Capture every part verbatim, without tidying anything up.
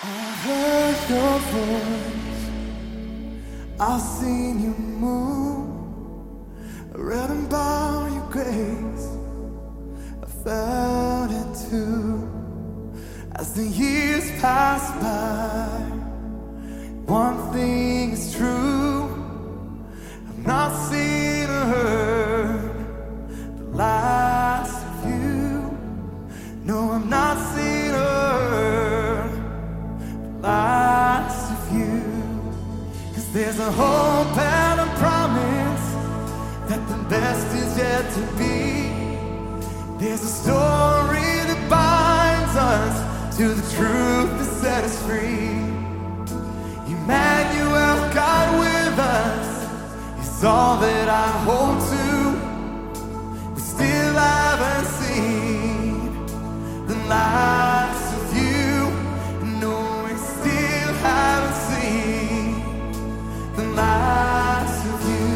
I've heard your voice, I've seen you move, I read about your grace, I felt it too. As the years pass by, one thing is true, I've not seen or heard the last of you. No, I've not seen or heard the last of you. 'Cause there's a hope and a promise that the best is yet to be. There's a story that binds us to the truth that set us free. Emmanuel, God with us, is all that I hold to. We still haven't seen the last of you. No, we still haven't seen the last of you.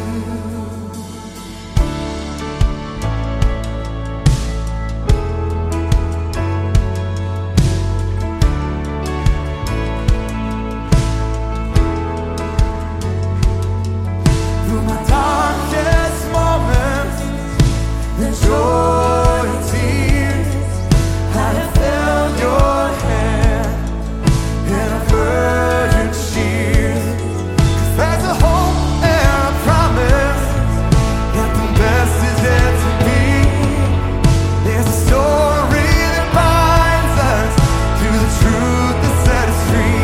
Through my darkest moments, the joy and tears, I have felt your hand and I've heard your cheers. 'Cause there's a hope and a promise that the best is yet to be. There's a story that binds us to the truth that set us free.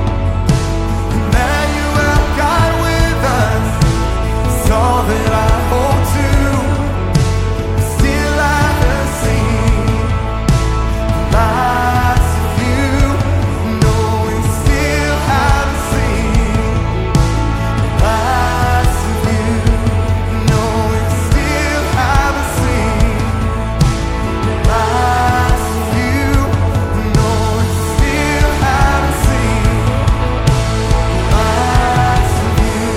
Emmanuel, God with us, is all that I hold to. Still haven't seen the last of you. No, we still haven't seen the last of you. No, we still haven't seen the last of you. No, we still haven't seen the last of you.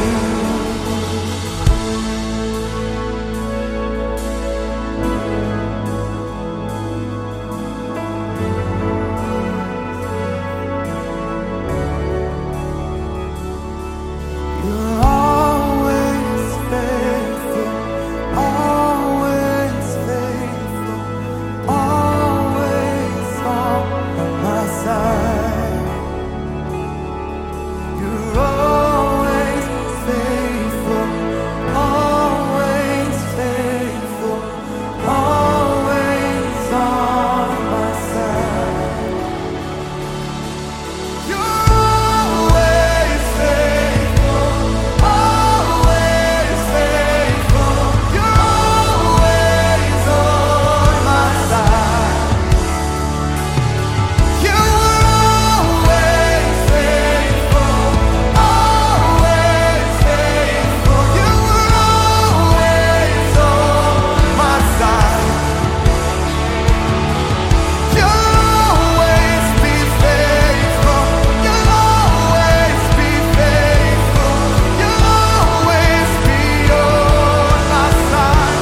You're always faithful, always faithful, always on my side. You're always faithful, always faithful, always on my side. You're always faithful, always faithful. You're always on my side. You were always faithful, always faithful. You were always on my side. You'll always be faithful. You'll always be faithful. You'll always be on my side.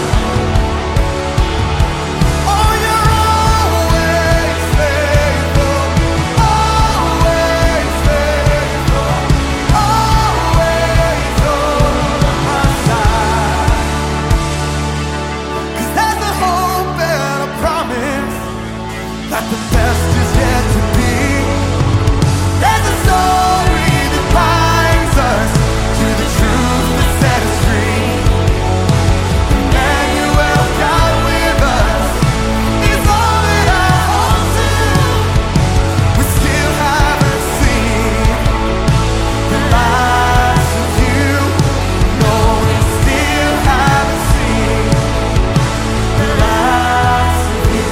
Oh, you're always faithful. Always faithful. Always on my side. 'Cause there's a hope and a promise that the best is yet to be. There's a story that binds us to the truth that set us free. Emmanuel, God with us, is all that I hold to. We still haven't seen the last of you. No, we still haven't seen the last of you.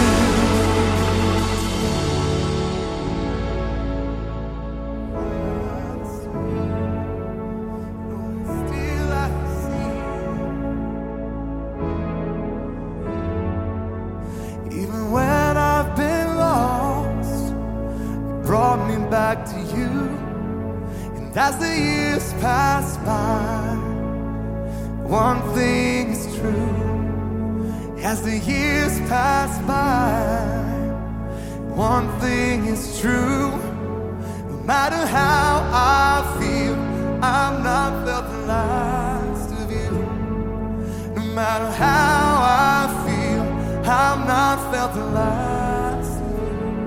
Still haven't seen. Even when I've been lost, you brought me back to you. And as the years pass by, one thing is true. As the years pass by, one thing is true. matter how I feel, I've not felt the last of you. No matter how I feel, I've not felt the last of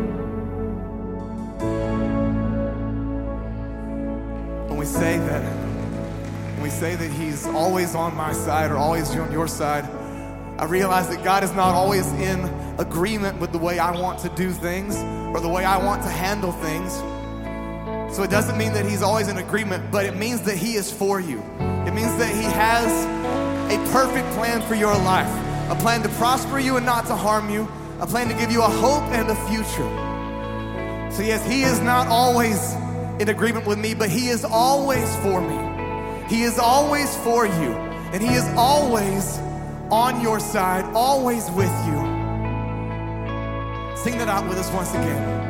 you. When we say that, when we say that he's always on my side or always on your side, I realize that God is not always in agreement with the way I want to do things or the way I want to handle things. So it doesn't mean that he's always in agreement, but it means that he is for you. It means that he has a perfect plan for your life, a plan to prosper you and not to harm you, a plan to give you a hope and a future. So yes, he is not always in agreement with me, but he is always for me. He is always for you, and he is always on your side, always with you. Sing that out with us once again.